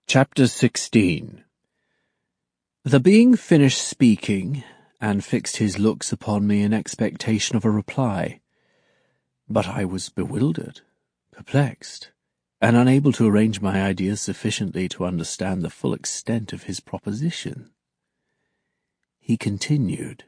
Chapter 16. The being finished speaking, and fixed his looks upon me in expectation of a reply. But I was bewildered, perplexed, and unable to arrange my ideas sufficiently to understand the full extent of his proposition. He continued,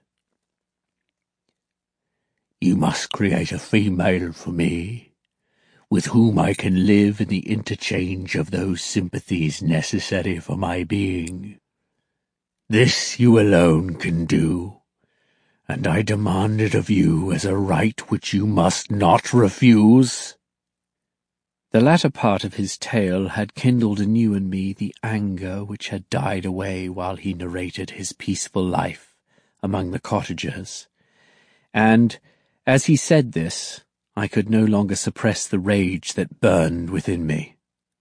"You must create a female for me, with whom I can live in the interchange of those sympathies necessary for my being. This you alone can do, and I demand it of you as a right which you must not refuse." The latter part of his tale had kindled anew in me the anger which had died away while he narrated his peaceful life among the cottagers, and, as he said this, I could no longer suppress the rage that burned within me.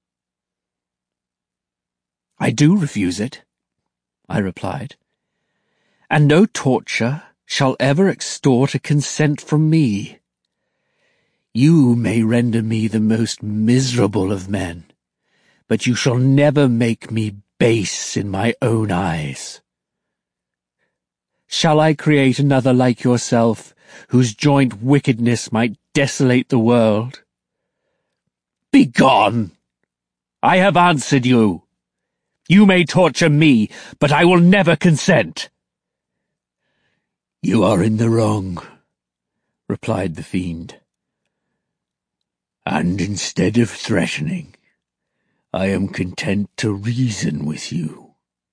"I do refuse it," I replied, "and no torture shall ever extort a consent from me. You may render me the most miserable of men, but you shall never make me base in my own eyes. Shall I create another like yourself, whose joint wickedness might desolate the world? Begone! I have answered you. You may torture me, but I will never consent." "You are in the wrong," replied the fiend. "And instead of threatening, I am content to reason with you.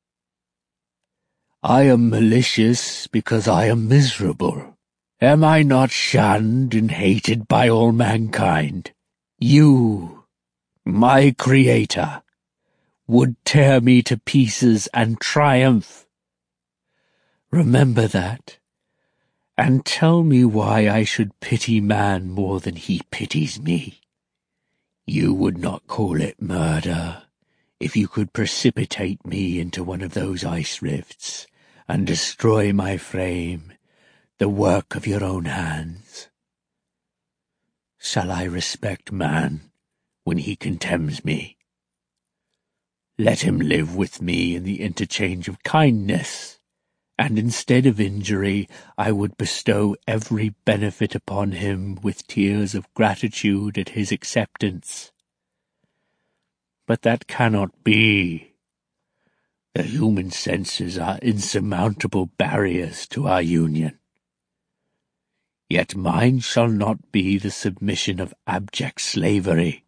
I am malicious because I am miserable. Am I not shunned and hated by all mankind? You, my creator, would tear me to pieces and triumph. Remember that, and tell me why I should pity man more than he pities me. You would not call it murder if you could precipitate me into one of those ice rifts and destroy my frame, the work of your own hands. Shall I respect man when he contemns me? Let him live with me in the interchange of kindness, and instead of injury I would bestow every benefit upon him with tears of gratitude at his acceptance. But that cannot be. The human senses are insurmountable barriers to our union. Yet mine shall not be the submission of abject slavery.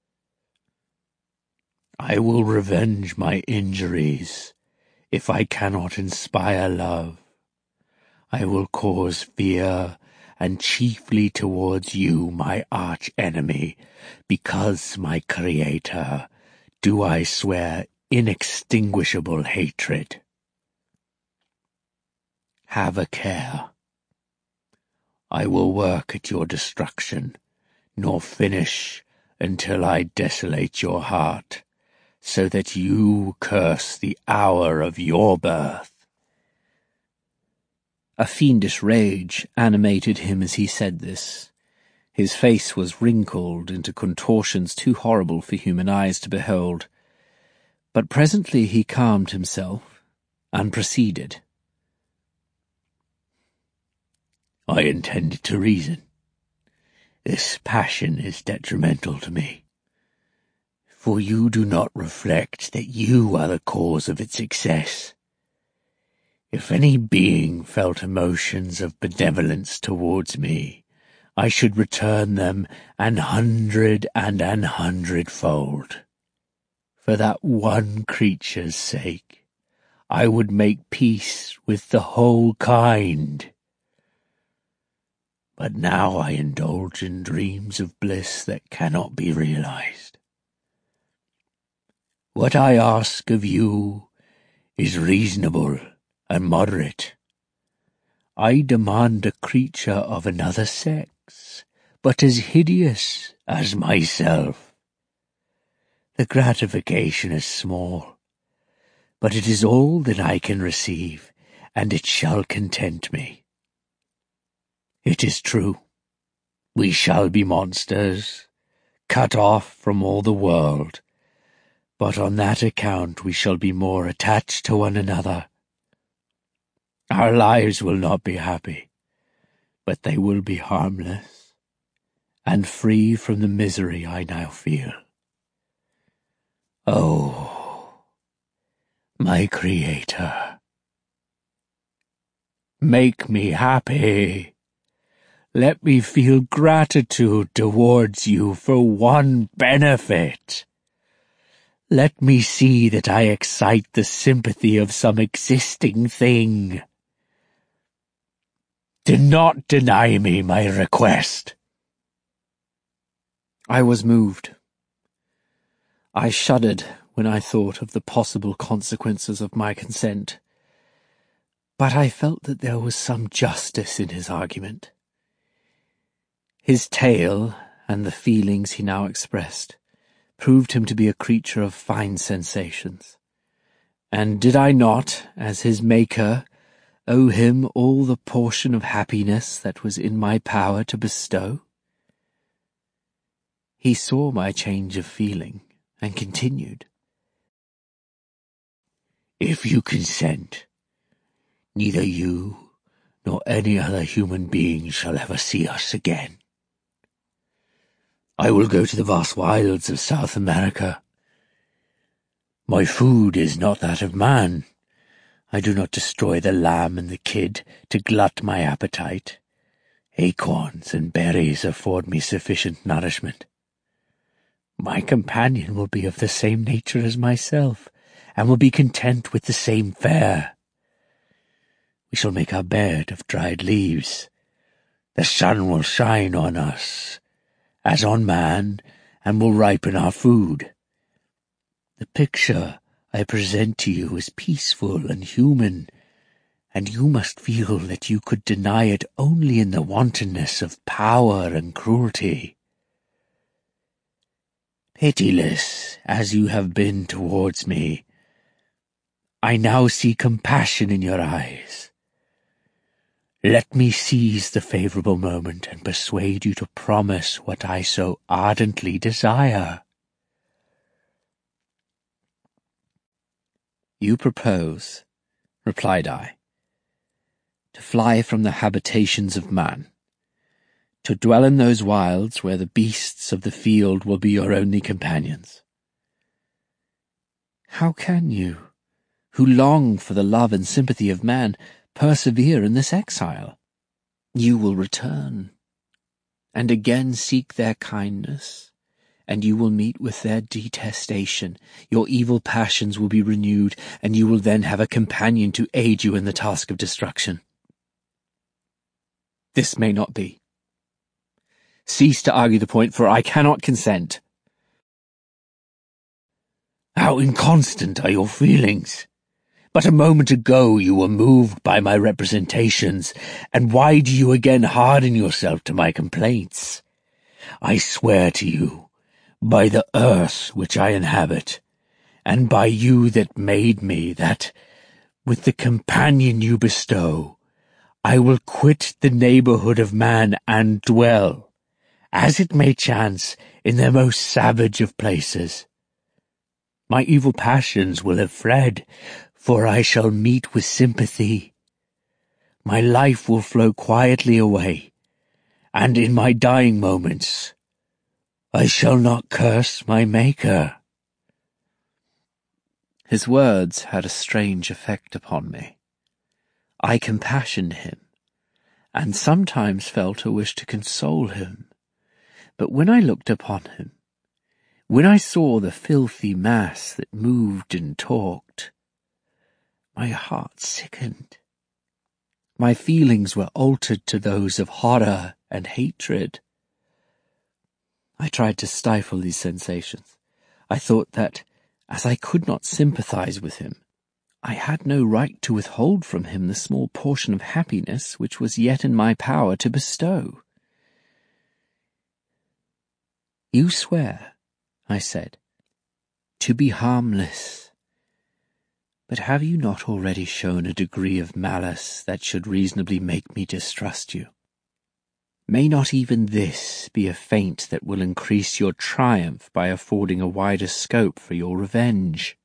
I will revenge my injuries if I cannot inspire love. I will cause fear, and chiefly towards you, my arch-enemy, because, my creator, do I swear inextinguishable hatred. Have a care. I will work at your destruction, nor finish until I desolate your heart, so that you curse the hour of your birth." A fiendish rage animated him as he said this. His face was wrinkled into contortions too horrible for human eyes to behold. But presently he calmed himself and proceeded. "I intended to reason. This passion is detrimental to me, for you do not reflect that you are the cause of its excess. If any being felt emotions of benevolence towards me, I should return them an hundred fold. For that one creature's sake, I would make peace with the whole kind. But now I indulge in dreams of bliss that cannot be realized. What I ask of you is reasonable and moderate. I demand a creature of another sex, but as hideous as myself. The gratification is small, but it is all that I can receive, and it shall content me. It is true, we shall be monsters, cut off from all the world, but on that account we shall be more attached to one another. Our lives will not be happy, but they will be harmless, and free from the misery I now feel. Oh, my Creator, make me happy. Let me feel gratitude towards you for one benefit. Let me see that I excite the sympathy of some existing thing. Do not deny me my request. I was moved. I shuddered when I thought of the possible consequences of my consent, but I felt that there was some justice in his argument. His tale, and the feelings he now expressed, proved him to be a creature of fine sensations. And did I not, as his maker, owe him all the portion of happiness that was in my power to bestow? He saw my change of feeling, and continued, If you consent, neither you nor any other human being shall ever see us again. I will go to the vast wilds of South America. My food is not that of man. I do not destroy the lamb and the kid to glut my appetite. Acorns and berries afford me sufficient nourishment. My companion will be of the same nature as myself, and will be content with the same fare. We shall make our bed of dried leaves. The sun will shine on us, as on man, and will ripen our food. The picture I present to you is peaceful and human, and you must feel that you could deny it only in the wantonness of power and cruelty. Pitiless as you have been towards me, I now see compassion in your eyes. Let me seize the favourable moment and persuade you to promise what I so ardently desire. You propose, replied I, to fly from the habitations of man, to dwell in those wilds where the beasts of the field will be your only companions. How can you, who long for the love and sympathy of man, persevere in this exile? You will return, and again seek their kindness, and you will meet with their detestation. Your evil passions will be renewed, and you will then have a companion to aid you in the task of destruction. This may not be. Cease to argue the point, for I cannot consent. How inconstant are your feelings! But a moment ago you were moved by my representations, and why do you again harden yourself to my complaints? I swear to you, by the earth which I inhabit, and by you that made me, that, with the companion you bestow, I will quit the neighbourhood of man and dwell, as it may chance, in the most savage of places. My evil passions will have fled, for I shall meet with sympathy. My life will flow quietly away, and in my dying moments I shall not curse my Maker. His words had a strange effect upon me. I compassioned him, and sometimes felt a wish to console him. But when I looked upon him, when I saw the filthy mass that moved and talked, my heart sickened. My feelings were altered to those of horror and hatred. I tried to stifle these sensations. I thought that, as I could not sympathize with him, I had no right to withhold from him the small portion of happiness which was yet in my power to bestow. You swear, I said, to be harmless. But have you not already shown a degree of malice that should reasonably make me distrust you? May not even this be a feint that will increase your triumph by affording a wider scope for your revenge?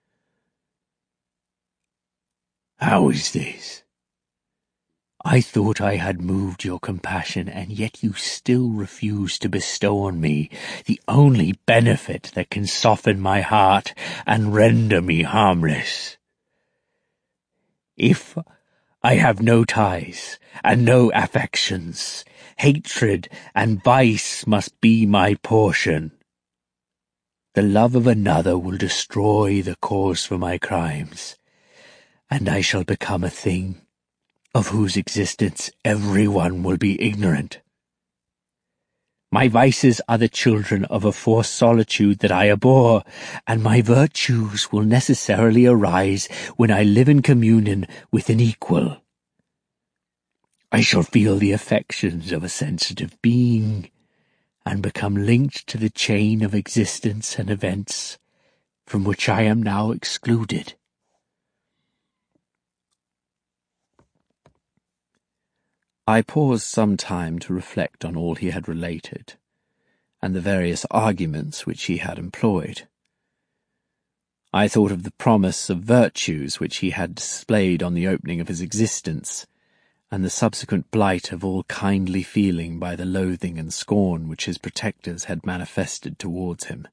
How is this? I thought I had moved your compassion, and yet you still refuse to bestow on me the only benefit that can soften my heart and render me harmless. If I have no ties and no affections, hatred and vice must be my portion. The love of another will destroy the cause for my crimes, and I shall become a thing of whose existence everyone will be ignorant. My vices are the children of a forced solitude that I abhor, and my virtues will necessarily arise when I live in communion with an equal. I shall feel the affections of a sensitive being, and become linked to the chain of existence and events from which I am now excluded. I paused some time to reflect on all he had related, and the various arguments which he had employed. I thought of the promise of virtues which he had displayed on the opening of his existence, and the subsequent blight of all kindly feeling by the loathing and scorn which his protectors had manifested towards him.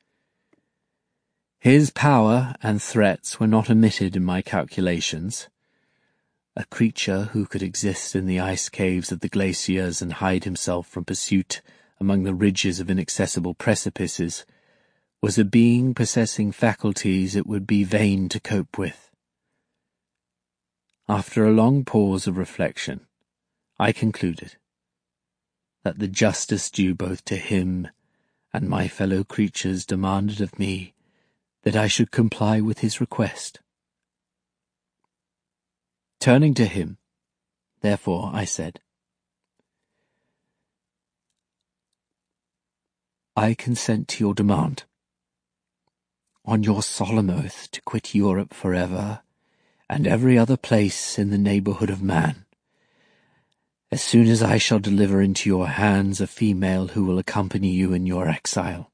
His power and threats were not omitted in my calculations. A creature who could exist in the ice caves of the glaciers and hide himself from pursuit among the ridges of inaccessible precipices was a being possessing faculties it would be vain to cope with. After a long pause of reflection, I concluded that the justice due both to him and my fellow creatures demanded of me that I should comply with his request. Turning to him, therefore, I said, I consent to your demand. On your solemn oath to quit Europe forever, and every other place in the neighbourhood of man, as soon as I shall deliver into your hands a female who will accompany you in your exile.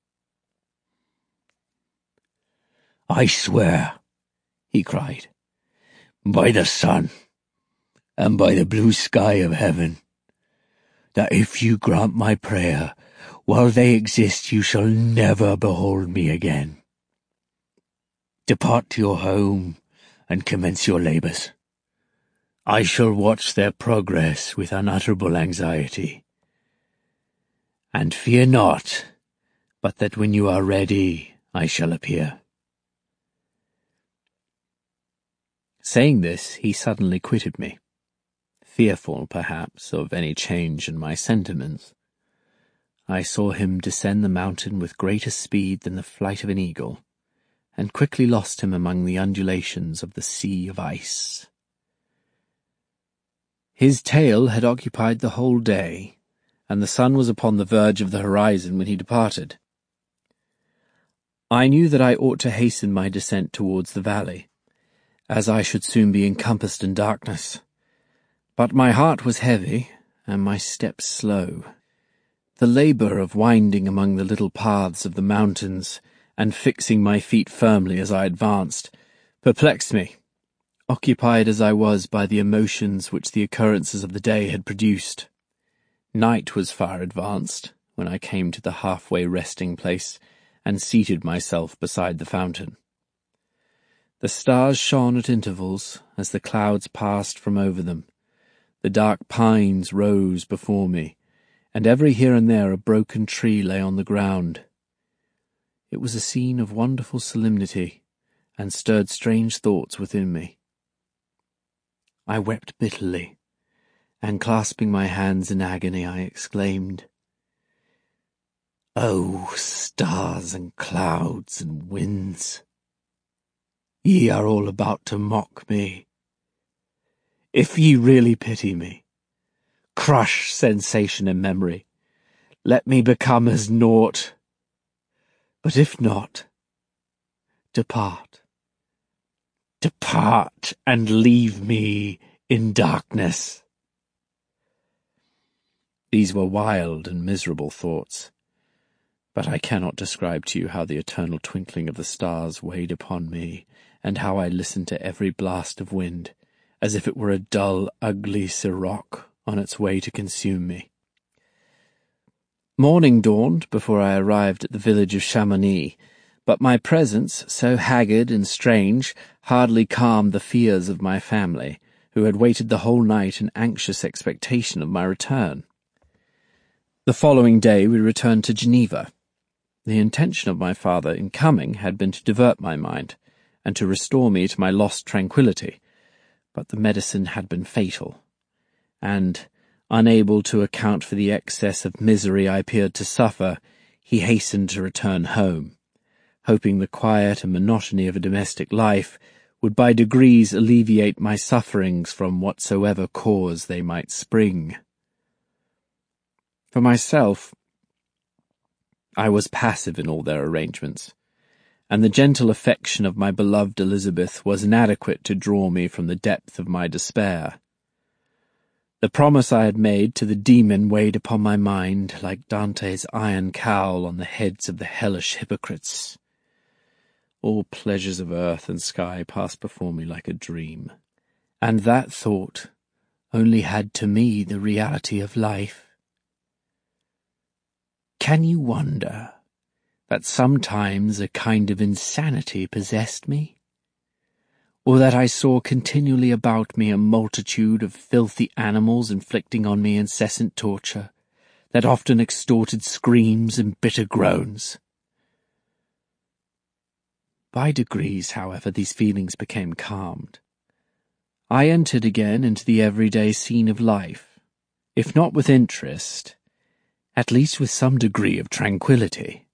I swear, he cried, by the sun, and by the blue sky of heaven, that if you grant my prayer, while they exist you shall never behold me again. Depart to your home, and commence your labours. I shall watch their progress with unutterable anxiety. And fear not, but that when you are ready, I shall appear. Saying this, he suddenly quitted me, fearful, perhaps, of any change in my sentiments. I saw him descend the mountain with greater speed than the flight of an eagle, and quickly lost him among the undulations of the sea of ice. His tale had occupied the whole day, and the sun was upon the verge of the horizon when he departed. I knew that I ought to hasten my descent towards the valley, as I should soon be encompassed in darkness. But my heart was heavy, and my steps slow. The labour of winding among the little paths of the mountains, and fixing my feet firmly as I advanced, perplexed me, occupied as I was by the emotions which the occurrences of the day had produced. Night was far advanced when I came to the halfway resting place, and seated myself beside the fountain. The stars shone at intervals as the clouds passed from over them. The dark pines rose before me, and every here and there a broken tree lay on the ground. It was a scene of wonderful solemnity, and stirred strange thoughts within me. I wept bitterly, and clasping my hands in agony, I exclaimed, "O stars and clouds and winds! Ye are all about to mock me. If ye really pity me, crush sensation and memory. Let me become as naught. But if not, depart. Depart and leave me in darkness." These were wild and miserable thoughts, but I cannot describe to you how the eternal twinkling of the stars weighed upon me, and how I listened to every blast of wind, as if it were a dull, ugly siroc on its way to consume me. Morning dawned before I arrived at the village of Chamonix, but my presence, so haggard and strange, hardly calmed the fears of my family, who had waited the whole night in anxious expectation of my return. The following day we returned to Geneva. The intention of my father in coming had been to divert my mind, and to restore me to my lost tranquillity, but the medicine had been fatal, and, unable to account for the excess of misery I appeared to suffer, he hastened to return home, hoping the quiet and monotony of a domestic life would by degrees alleviate my sufferings from whatsoever cause they might spring. For myself, I was passive in all their arrangements, and the gentle affection of my beloved Elizabeth was inadequate to draw me from the depth of my despair. The promise I had made to the demon weighed upon my mind like Dante's iron cowl on the heads of the hellish hypocrites. All pleasures of earth and sky passed before me like a dream, and that thought only had to me the reality of life. Can you wonder that sometimes a kind of insanity possessed me? Or that I saw continually about me a multitude of filthy animals inflicting on me incessant torture, that often extorted screams and bitter groans? By degrees, however, these feelings became calmed. I entered again into the everyday scene of life, if not with interest, at least with some degree of tranquillity.